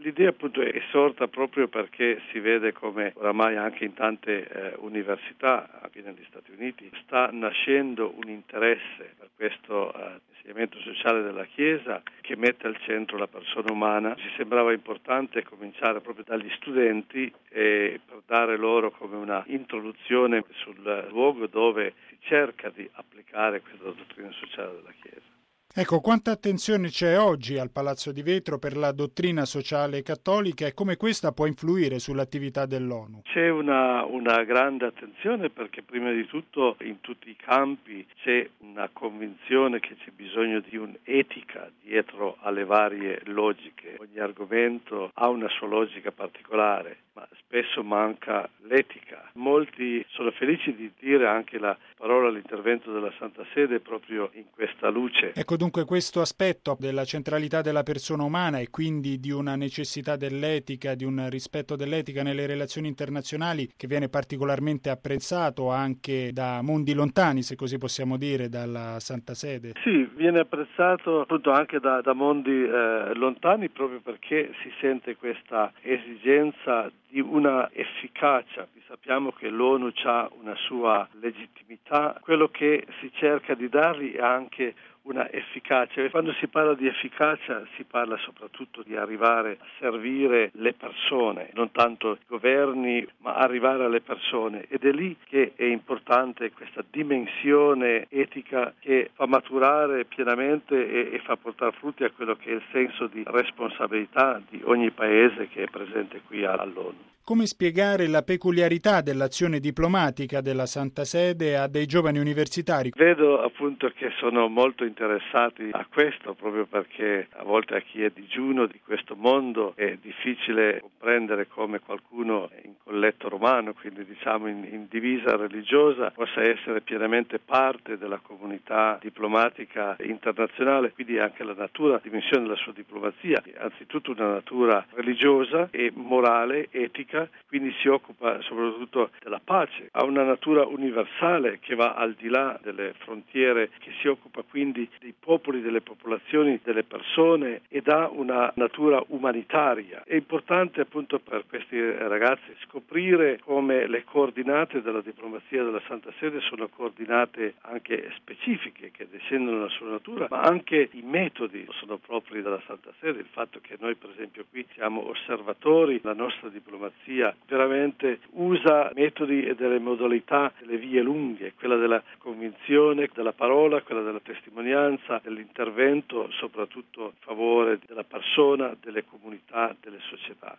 L'idea appunto è sorta proprio perché si vede come oramai anche in tante università, anche negli Stati Uniti, sta nascendo un interesse per questo insegnamento sociale della Chiesa che mette al centro la persona umana. Ci sembrava importante cominciare proprio dagli studenti e per dare loro come una introduzione sul luogo dove si cerca di applicare questa dottrina sociale della Chiesa. Ecco, quanta attenzione c'è oggi al Palazzo di Vetro per la dottrina sociale cattolica e come questa può influire sull'attività dell'ONU? C'è una grande attenzione perché prima di tutto in tutti i campi c'è una convinzione che c'è bisogno di un'etica dietro alle varie logiche. Ogni argomento ha una sua logica particolare, ma spesso manca l'etica. Molti sono felici di dire anche la parola all'intervento della Santa Sede proprio in questa luce. Ecco dunque questo aspetto della centralità della persona umana e quindi di una necessità dell'etica, di un rispetto dell'etica nelle relazioni internazionali che viene particolarmente apprezzato anche da mondi lontani, se così possiamo dire, dalla Santa Sede. Sì, viene apprezzato appunto anche da mondi lontani proprio perché si sente questa esigenza di una efficacia. Sappiamo che l'ONU ha una sua legittimità, quello che si cerca di dargli è anche una efficacia. E quando si parla di efficacia si parla soprattutto di arrivare a servire le persone, non tanto i governi, ma arrivare alle persone. Ed è lì che è importante questa dimensione etica che fa maturare pienamente e fa portare frutti a quello che è il senso di responsabilità di ogni paese che è presente qui all'ONU. Come spiegare la peculiarità dell'azione diplomatica della Santa Sede a dei giovani universitari? Vedo appunto che sono molto interessati a questo proprio perché a volte a chi è digiuno di questo mondo è difficile comprendere come qualcuno in colletto romano, quindi diciamo in divisa religiosa, possa essere pienamente parte della comunità diplomatica internazionale, quindi anche la natura, la dimensione della sua diplomazia, anzitutto una natura religiosa e morale, etica, quindi si occupa soprattutto della pace, ha una natura universale che va al di là delle frontiere, che si occupa quindi dei popoli, delle popolazioni, delle persone ed ha una natura umanitaria. È importante appunto per questi ragazzi scoprire come le coordinate della diplomazia della Santa Sede sono coordinate anche specifiche che discendono dalla sua natura, ma anche i metodi sono propri della Santa Sede, il fatto che noi per esempio qui siamo osservatori, la nostra diplomazia veramente usa metodi e delle modalità, delle vie lunghe, quella della convinzione, della parola, quella della testimonianza, dell'intervento, soprattutto a favore della persona, delle comunità, delle società.